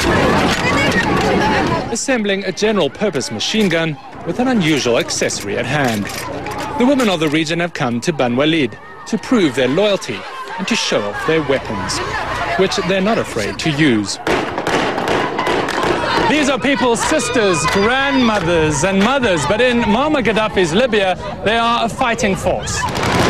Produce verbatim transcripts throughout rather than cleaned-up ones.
assembling a general-purpose machine gun with an unusual accessory at hand. The women of the region have come to Ban Walid to prove their loyalty and to show off their weapons, which they're not afraid to use. These are people's sisters, grandmothers and mothers, but in Muammar Gaddafi's Libya, they are a fighting force.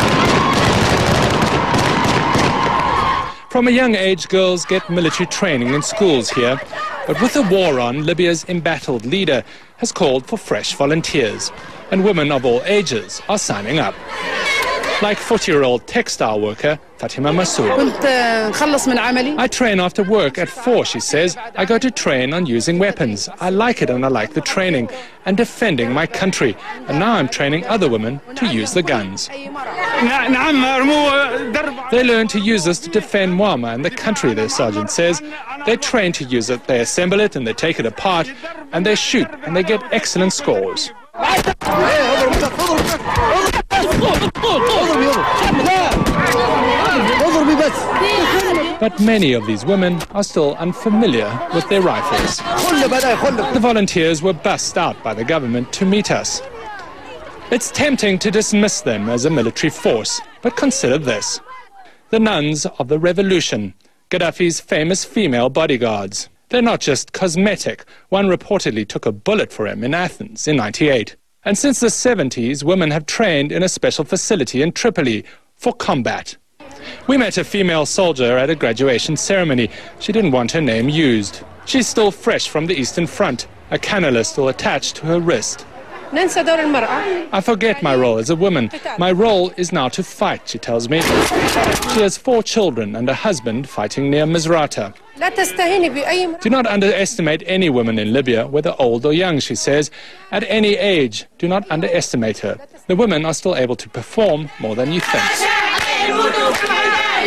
From a young age, girls get military training in schools here, but with the war on, Libya's embattled leader has called for fresh volunteers, and women of all ages are signing up. Like forty-year-old textile worker Fatima Massoud. I train after work at four, she says. I go to train on using weapons. I like it and I like the training and defending my country. And now I'm training other women to use the guns. They learn to use this to defend Muammar and the country, their sergeant says. They train to use it, they assemble it and they take it apart, and they shoot and they get excellent scores. But many of these women are still unfamiliar with their rifles. The volunteers were bussed out by the government to meet us. It's tempting to dismiss them as a military force, but consider this. The nuns of the revolution, Gaddafi's famous female bodyguards. They're not just cosmetic. One reportedly took a bullet for him in Athens in ninety-eight. And since the seventies, women have trained in a special facility in Tripoli for combat. We met a female soldier at a graduation ceremony. She didn't want her name used. She's still fresh from the Eastern Front, a cannula still attached to her wrist. I forget my role as a woman. My role is now to fight, she tells me. She has four children and a husband fighting near Misrata. Do not underestimate any woman in Libya, whether old or young, she says. At any age, do not underestimate her. The women are still able to perform more than you think.